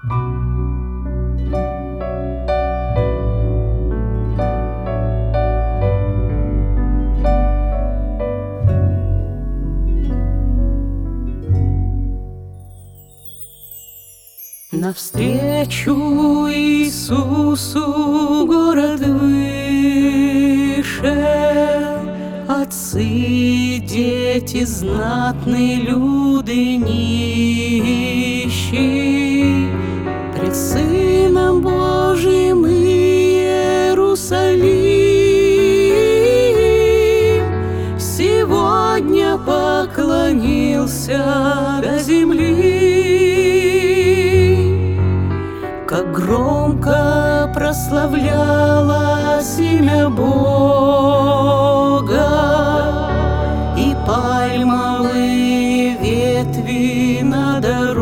Навстречу Иисусу город вышел, отцы, дети, знатные люди нищие, пред Сыном Божьим Иерусалим сегодня поклонился до земли. Как громко прославлялось имя Бога, и пальмовые ветви на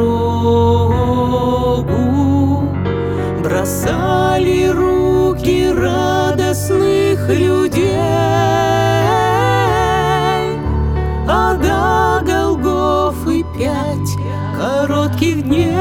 дорогу бросали руки радостных людей, а до Голгофы 5 коротких дней.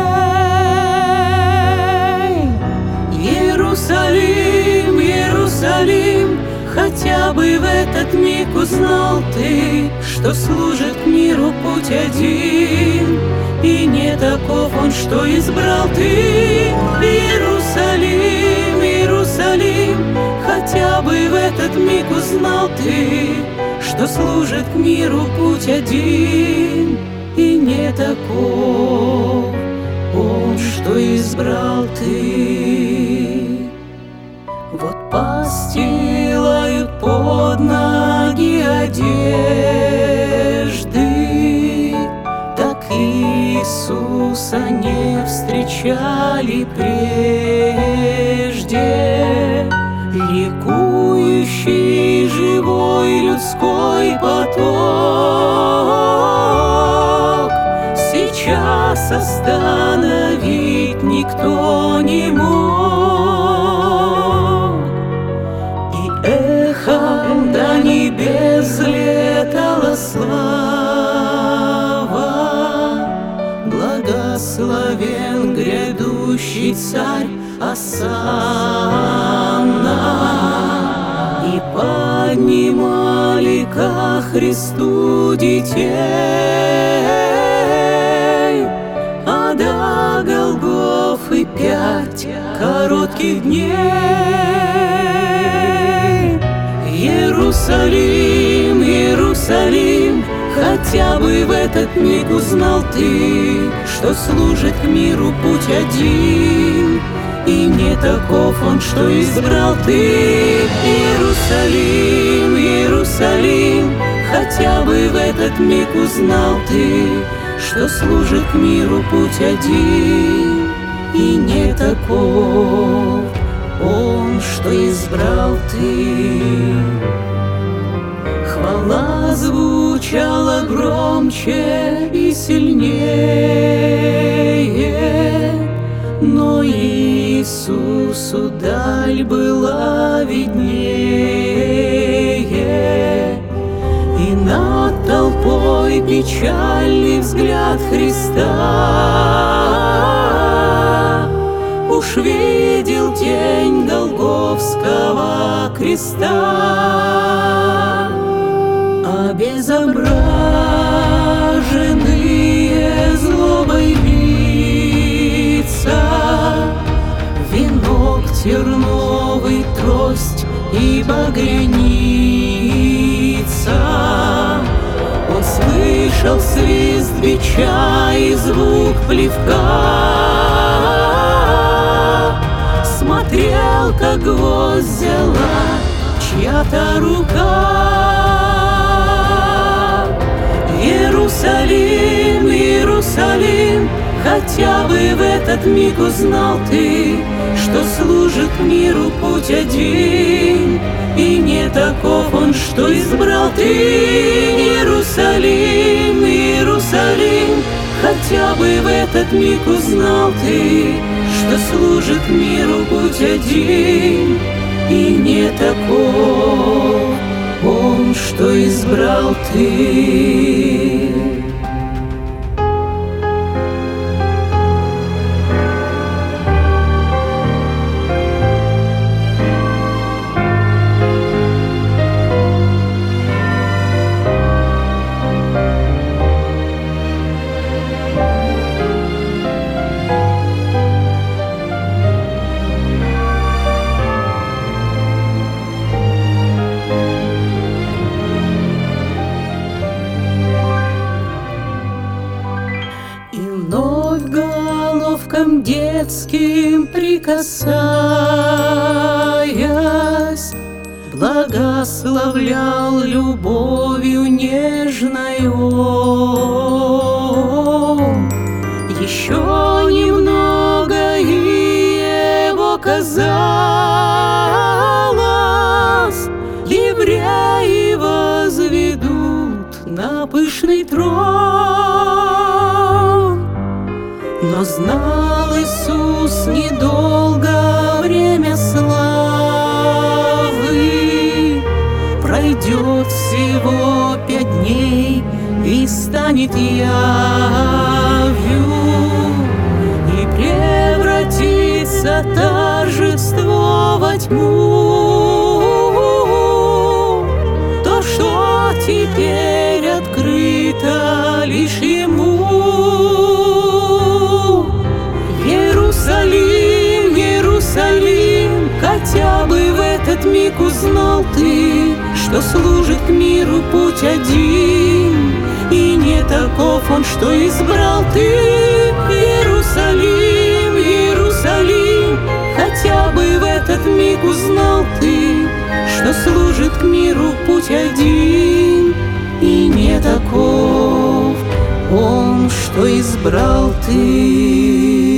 Иерусалим, Иерусалим, хотя бы в этот миг узнал ты, что служит миру путь один, и не таков он, что избрал ты. Иерусалим, Иерусалим, хотя бы в этот миг узнал ты, что служит к миру путь один, и не таков он, что избрал ты. Вот постилают под ноги одежды, так Иисуса не встречали прежде. Ликующий живой людской поток сейчас остановить никто не мог. И эхом до небес летала слава, благословен грядущий царь Осанна. И поднимали ко Христу детей, а до Голгофы 5 коротких дней. Иерусалим, Иерусалим, хотя бы в этот миг узнал ты, что служит к миру путь один, и не таков он, что избрал ты. Иерусалим, Иерусалим, хотя бы в этот миг узнал ты, что служит к миру путь один, и не таков он, что избрал ты. Хвала звучала громче и сильнее, но Иисусу даль была виднее, и над толпой печальный взгляд Христа уж видел тень Голгофского креста. Обезображенные злобой лица, венок терновый, трость и багряница. Он слышал свист бича и звук плевка, смотрел, как гвоздь взяла чья-то рука. Иерусалим, Иерусалим, хотя бы в этот миг узнал ты, что служит миру путь один, и не таков он, что избрал ты. Иерусалим, Иерусалим, хотя бы в этот миг узнал ты, что служит миру путь один, и не таков он, что избрал ты. сердцем детским прикасаясь, благословлял любовью нежною. Еще немного, и его казалось, евреи возведут на пышный трон. Но знал Иисус недолго время славы, пройдет всего 5 дней и станет явью, и превратится торжество во тьму. То, что теперь открыто лишь Ему. Иерусалим, Иерусалим, хотя бы в этот миг узнал ты, что служит к миру путь один, и не таков он, что избрал ты. Иерусалим, Иерусалим, хотя бы в этот миг узнал ты, что служит к миру путь один, и не таков он, что избрал ты.